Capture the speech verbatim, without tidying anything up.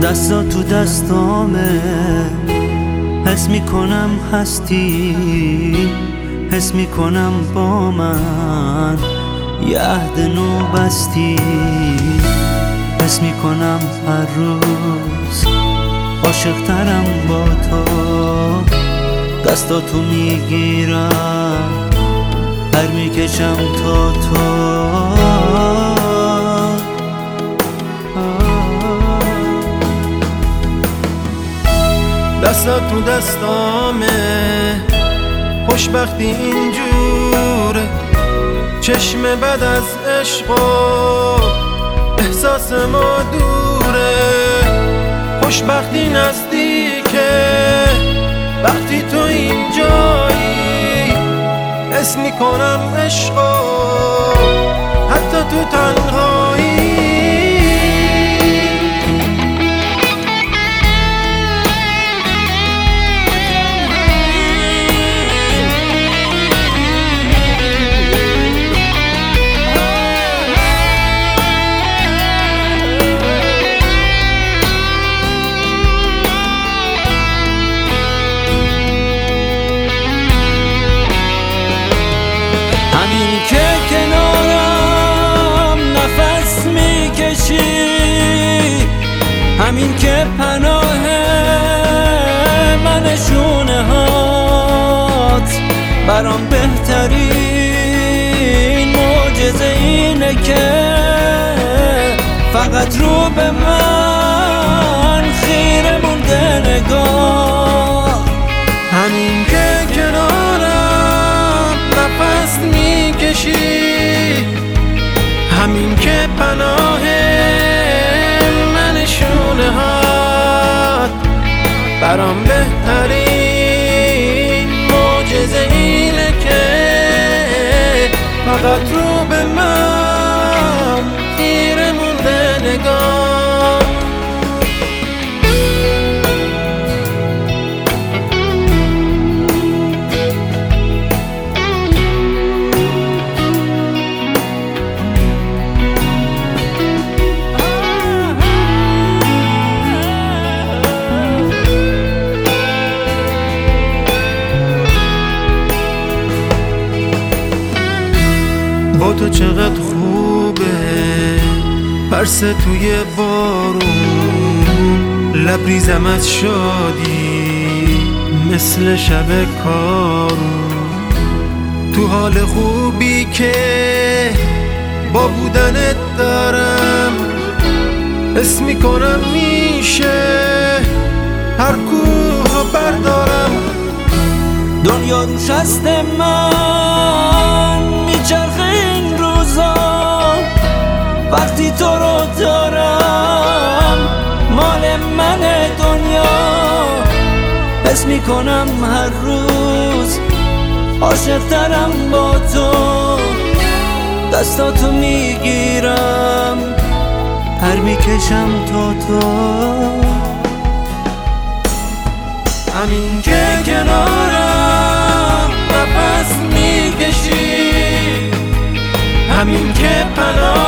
دستا تو دستامه، حس میکنم هستی، حس میکنم با من یه عهد نو بستی. حس میکنم هر روز عاشق‌ترم با تو، دستاتو میگیرم پر میکشم تا تو. دستات تو دستامه، خوشبختی اینجوره، چشم بد از عشق و احساس ما دوره. خوشبختی نزدیکه وقتی تو اینجایی، حس میکنم عشق و حتی تو تنهایی. همین که کنارم نفس میکشی، همین که پناه من شونه هات، برام بهترین معجزه اینه که فقط رو به من خیره مونده نگاه. همین که کنارم نفس میکشی، همین که پناه من شونه هات، برام بهترین معجزه اینه که فقط رو به من خیره مونده نگاه. با تو چقدر خوبه پرس توی بارون، لبریزم از شادی مثل شب کارون. تو حال خوبی که با بودنت دارم، حس میکنم میشه هر کوه بردارم. دنیا رو شست من میچرخه این روزا، وقتی تو رو دارم مال من دنیا. حس میکنم هر روز عاشق‌ترم با تو، دستاتو میگیرم پر میکشم تا تو. همین که کنارم نفس میکشی، همین که پناه